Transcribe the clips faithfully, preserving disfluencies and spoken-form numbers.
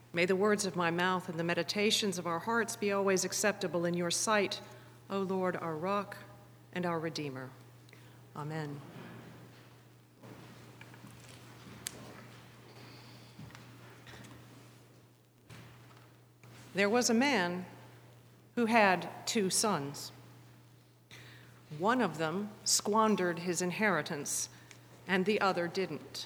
May the words of my mouth and the meditations of our hearts be always acceptable in your sight, O Lord, our rock and our Redeemer. Amen. There was a man who had two sons. One of them squandered his inheritance, and the other didn't.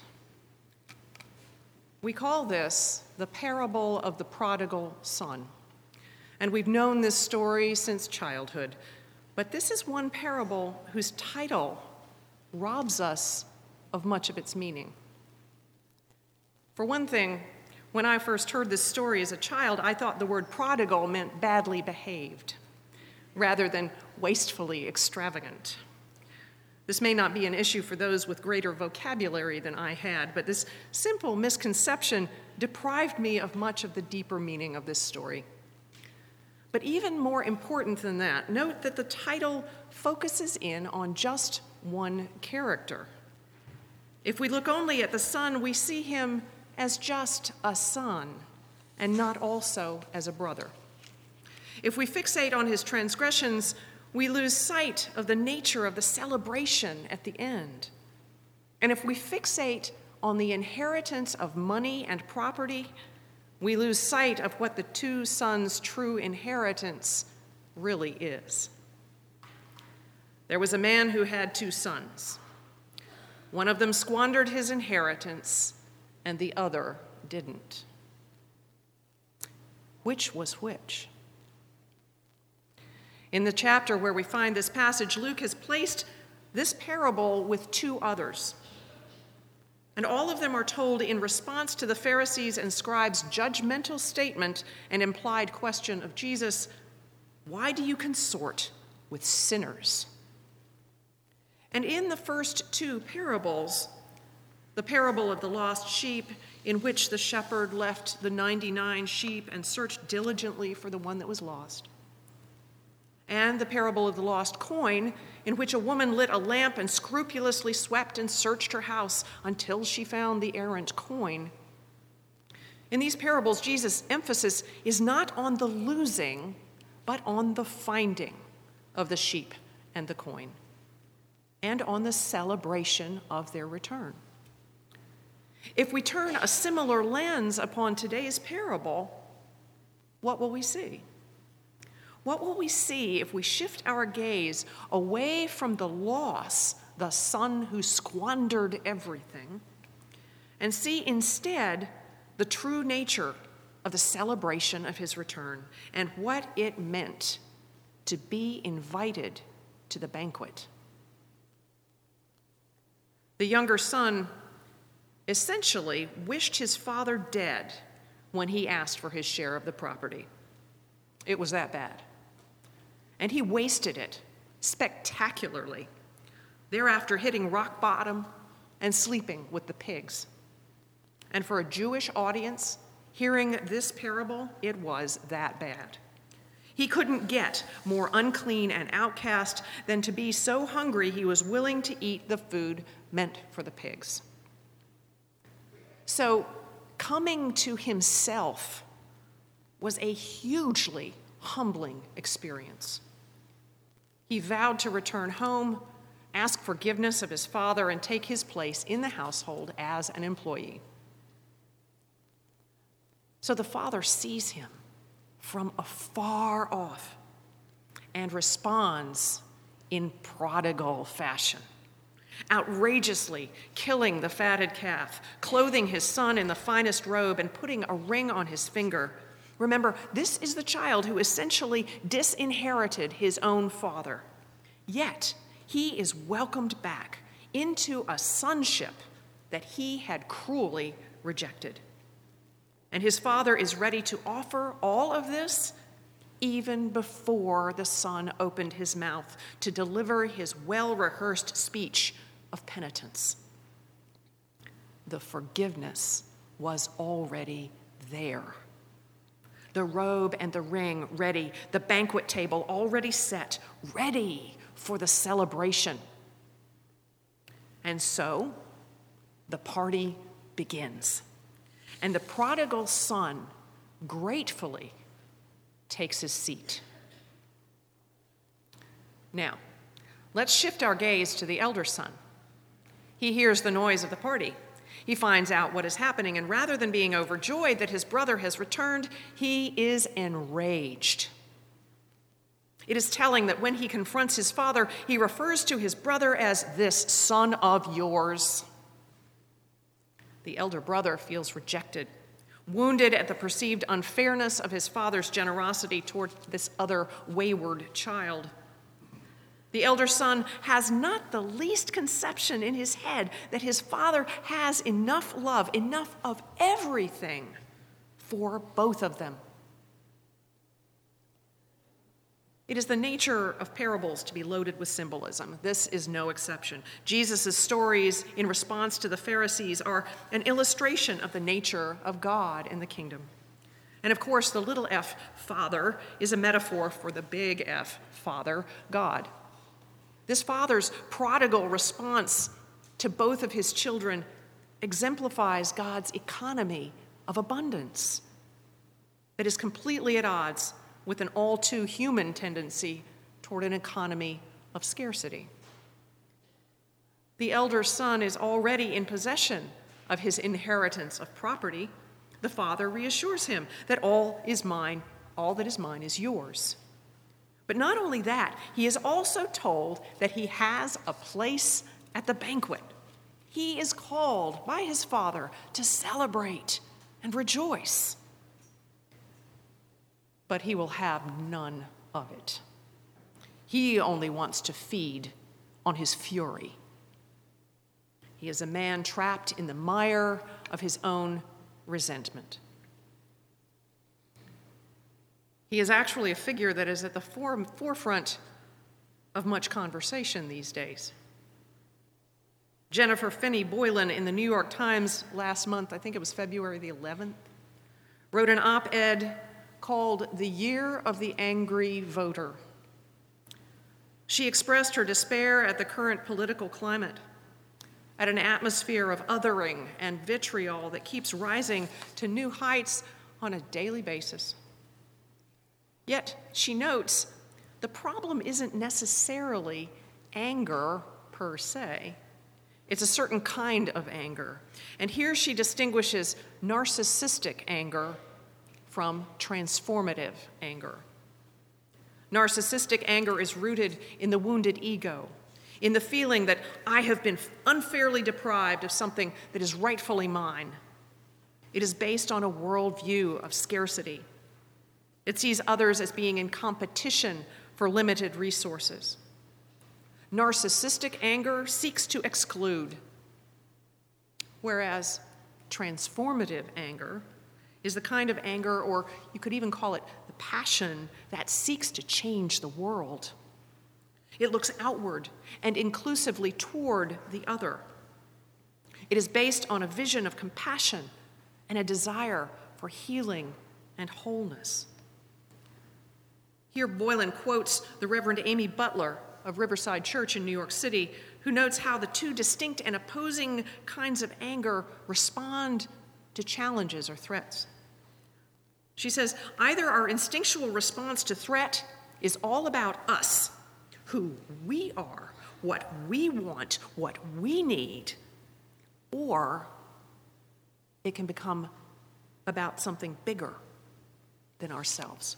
We call this the parable of the prodigal son, and we've known this story since childhood, but this is one parable whose title robs us of much of its meaning. For one thing, when I first heard this story as a child, I thought the word prodigal meant badly behaved, rather than wastefully extravagant. This may not be an issue for those with greater vocabulary than I had, but this simple misconception deprived me of much of the deeper meaning of this story. But even more important than that, note that the title focuses in on just one character. If we look only at the son, we see him as just a son and not also as a brother. If we fixate on his transgressions, we lose sight of the nature of the celebration at the end. And if we fixate on the inheritance of money and property, we lose sight of what the two sons' true inheritance really is. There was a man who had two sons. One of them squandered his inheritance, and the other didn't. Which was which? In the chapter where we find this passage, Luke has placed this parable with two others. And all of them are told in response to the Pharisees' and scribes' judgmental statement and implied question of Jesus, "Why do you consort with sinners?" And in the first two parables, the parable of the lost sheep, in which the shepherd left the ninety-nine sheep and searched diligently for the one that was lost, and the parable of the lost coin, in which a woman lit a lamp and scrupulously swept and searched her house until she found the errant coin. In these parables, Jesus' emphasis is not on the losing, but on the finding of the sheep and the coin, and on the celebration of their return. If we turn a similar lens upon today's parable, what will we see? What will we see if we shift our gaze away from the loss, the son who squandered everything, and see instead the true nature of the celebration of his return and what it meant to be invited to the banquet? The younger son essentially wished his father dead when he asked for his share of the property. It was that bad. And he wasted it spectacularly, thereafter hitting rock bottom and sleeping with the pigs. And for a Jewish audience, hearing this parable, it was that bad. He couldn't get more unclean and outcast than to be so hungry he was willing to eat the food meant for the pigs. So, coming to himself was a hugely humbling experience. He vowed to return home, ask forgiveness of his father, and take his place in the household as an employee. So the father sees him from afar off and responds in prodigal fashion, outrageously killing the fatted calf, clothing his son in the finest robe, and putting a ring on his finger. Remember, this is the child who essentially disinherited his own father. Yet, he is welcomed back into a sonship that he had cruelly rejected. And his father is ready to offer all of this even before the son opened his mouth to deliver his well-rehearsed speech of penitence. The forgiveness was already there. The robe and the ring ready, the banquet table already set, ready for the celebration. And so, the party begins. And the prodigal son gratefully takes his seat. Now, let's shift our gaze to the elder son. He hears the noise of the party. He finds out what is happening, and rather than being overjoyed that his brother has returned, he is enraged. It is telling that when he confronts his father, he refers to his brother as this son of yours. The elder brother feels rejected, wounded at the perceived unfairness of his father's generosity toward this other wayward child. The elder son has not the least conception in his head that his father has enough love, enough of everything for both of them. It is the nature of parables to be loaded with symbolism. This is no exception. Jesus' stories in response to the Pharisees are an illustration of the nature of God in the kingdom. And of course, the little f, Father, is a metaphor for the big F, Father, God. This father's prodigal response to both of his children exemplifies God's economy of abundance that is completely at odds with an all-too-human tendency toward an economy of scarcity. The elder son is already in possession of his inheritance of property. The father reassures him that all is mine, all that is mine is yours. But not only that, he is also told that he has a place at the banquet. He is called by his father to celebrate and rejoice. But he will have none of it. He only wants to feed on his fury. He is a man trapped in the mire of his own resentment. He is actually a figure that is at the forefront of much conversation these days. Jennifer Finney Boylan in the New York Times last month, I think it was February the eleventh, wrote an op-ed called "The Year of the Angry Voter." She expressed her despair at the current political climate, at an atmosphere of othering and vitriol that keeps rising to new heights on a daily basis. Yet, she notes, the problem isn't necessarily anger per se. It's a certain kind of anger. And here she distinguishes narcissistic anger from transformative anger. Narcissistic anger is rooted in the wounded ego, in the feeling that I have been unfairly deprived of something that is rightfully mine. It is based on a worldview of scarcity. It sees others as being in competition for limited resources. Narcissistic anger seeks to exclude, whereas transformative anger is the kind of anger, or you could even call it the passion, that seeks to change the world. It looks outward and inclusively toward the other. It is based on a vision of compassion and a desire for healing and wholeness. Here, Boylan quotes the Reverend Amy Butler of Riverside Church in New York City, who notes how the two distinct and opposing kinds of anger respond to challenges or threats. She says, either our instinctual response to threat is all about us, who we are, what we want, what we need, or it can become about something bigger than ourselves.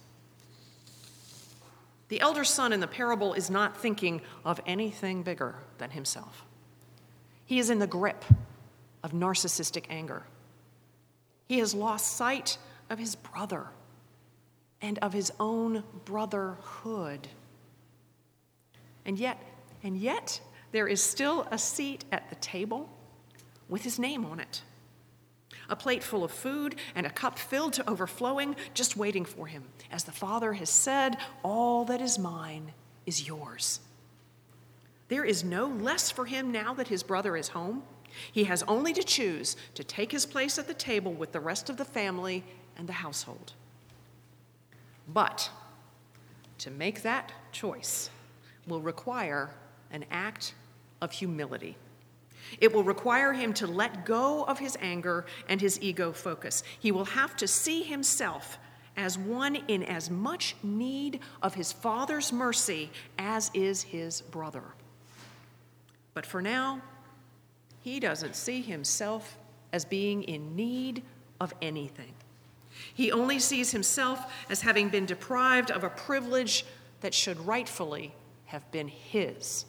The elder son in the parable is not thinking of anything bigger than himself. He is in the grip of narcissistic anger. He has lost sight of his brother and of his own brotherhood. And yet, and yet, there is still a seat at the table with his name on it. A plate full of food and a cup filled to overflowing, just waiting for him. As the Father has said, all that is mine is yours. There is no less for him now that his brother is home. He has only to choose to take his place at the table with the rest of the family and the household. But to make that choice will require an act of humility. It will require him to let go of his anger and his ego focus. He will have to see himself as one in as much need of his Father's mercy as is his brother. But for now, he doesn't see himself as being in need of anything. He only sees himself as having been deprived of a privilege that should rightfully have been his.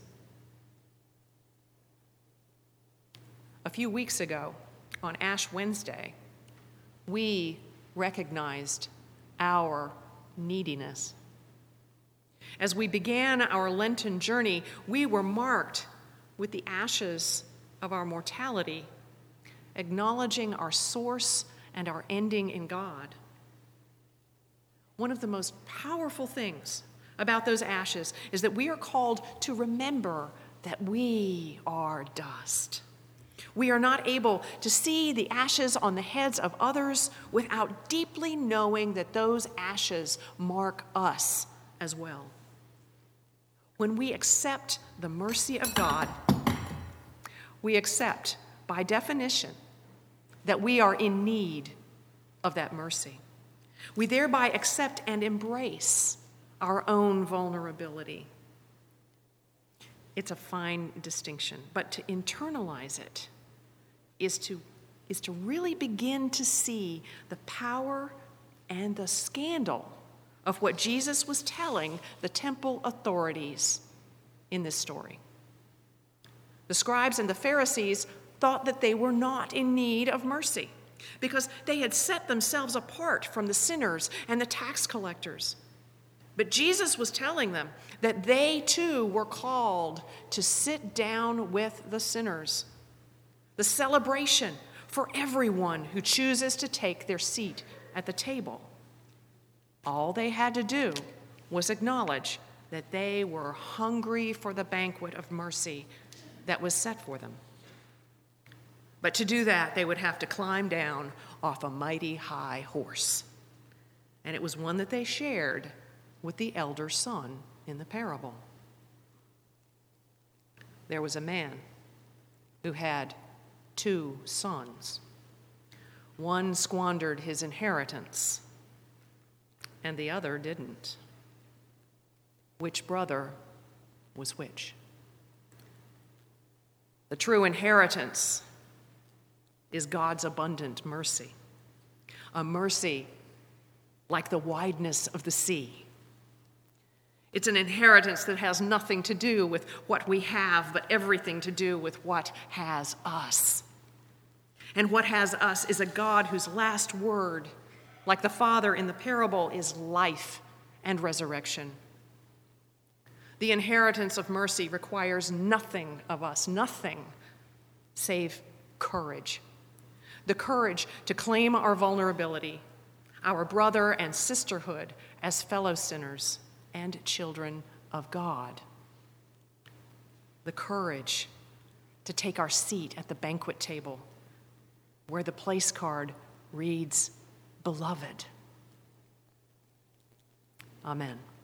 A few weeks ago, on Ash Wednesday, we recognized our neediness. As we began our Lenten journey, we were marked with the ashes of our mortality, acknowledging our source and our ending in God. One of the most powerful things about those ashes is that we are called to remember that we are dust. We are not able to see the ashes on the heads of others without deeply knowing that those ashes mark us as well. When we accept the mercy of God, we accept, by definition, that we are in need of that mercy. We thereby accept and embrace our own vulnerability. It's a fine distinction, but to internalize it is to, is to really begin to see the power and the scandal of what Jesus was telling the temple authorities in this story. The scribes and the Pharisees thought that they were not in need of mercy because they had set themselves apart from the sinners and the tax collectors. But Jesus was telling them that they too were called to sit down with the sinners. The celebration for everyone who chooses to take their seat at the table. All they had to do was acknowledge that they were hungry for the banquet of mercy that was set for them. But to do that, they would have to climb down off a mighty high horse. And it was one that they shared with the elder son in the parable. There was a man who had two sons. One squandered his inheritance, and the other didn't. Which brother was which? The true inheritance is God's abundant mercy, a mercy like the wideness of the sea. It's an inheritance that has nothing to do with what we have, but everything to do with what has us. And what has us is a God whose last word, like the Father in the parable, is life and resurrection. The inheritance of mercy requires nothing of us, nothing save courage. The courage to claim our vulnerability, our brother and sisterhood as fellow sinners and children of God. The courage to take our seat at the banquet table where the place card reads, Beloved. Amen.